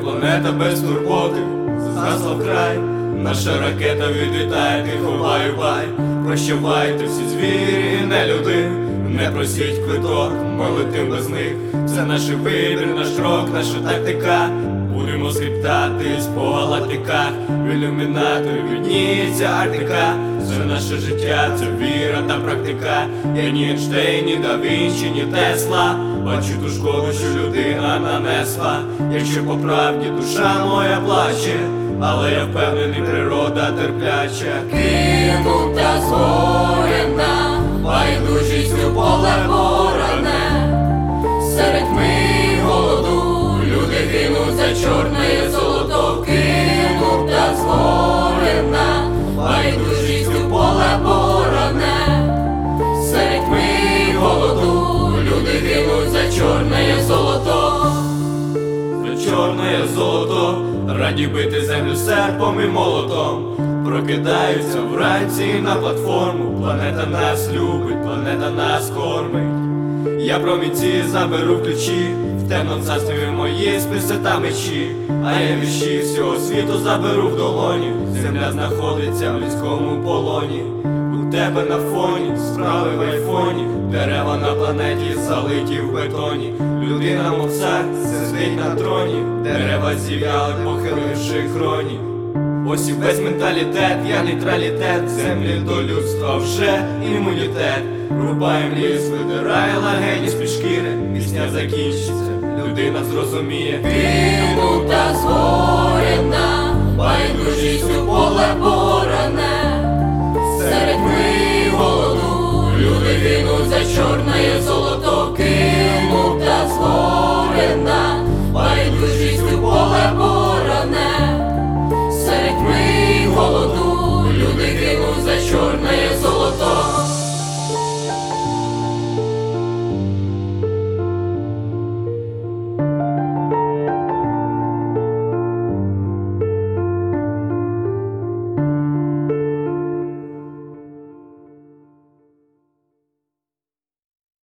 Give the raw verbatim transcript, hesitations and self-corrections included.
планета без турботи, згасла вкрай, наша ракета відлітає, тихо бай-бай. Прощавайте всі звірі, не люди, не просіть квиток, ми летим без них. Це наш вибір, наш крок, наша тактика. Будемо скриптатись по галактиках, в ілюмінаторі відніється Арктика. Це наше життя, це віра та практика. Я ні Ейнштейн, ні Да Вінчі, ні Тесла. Бачу ту шкоду, що людина нанесла. Якщо по правді душа моя плаче, але я впевнений, природа терпляча. Кинута згорена, байдужістю поле поране. Серед тьми голоду люди гинуть за чорне золото. Кинута згорена, байдужістю поле поране. Серед тьми голоду люди гинуть за чорне золото. За чорне золото, раді бити землю серпом і молотом. Прокидаються вранці на платформу. Планета нас любить, планета нас кормить. Я промінці заберу ключі, в темному царстві мої списи та мечі. А я вірші всього світу заберу в долоні. Земля знаходиться в людському полоні. У тебе на фоні справи в айфоні. Дерева на планеті залиті в бетоні. Людина, мов цар, сидить на троні. Дерева зів'яли, похиливши кроні. Ось і весь менталітет, я нейтралітет. Землі до людства вже імунітет. Рубаєм ліс, видирає легені з-під шкіри. Пісня закінчиться, людина зрозуміє. Кинута згорена, байдужістю поле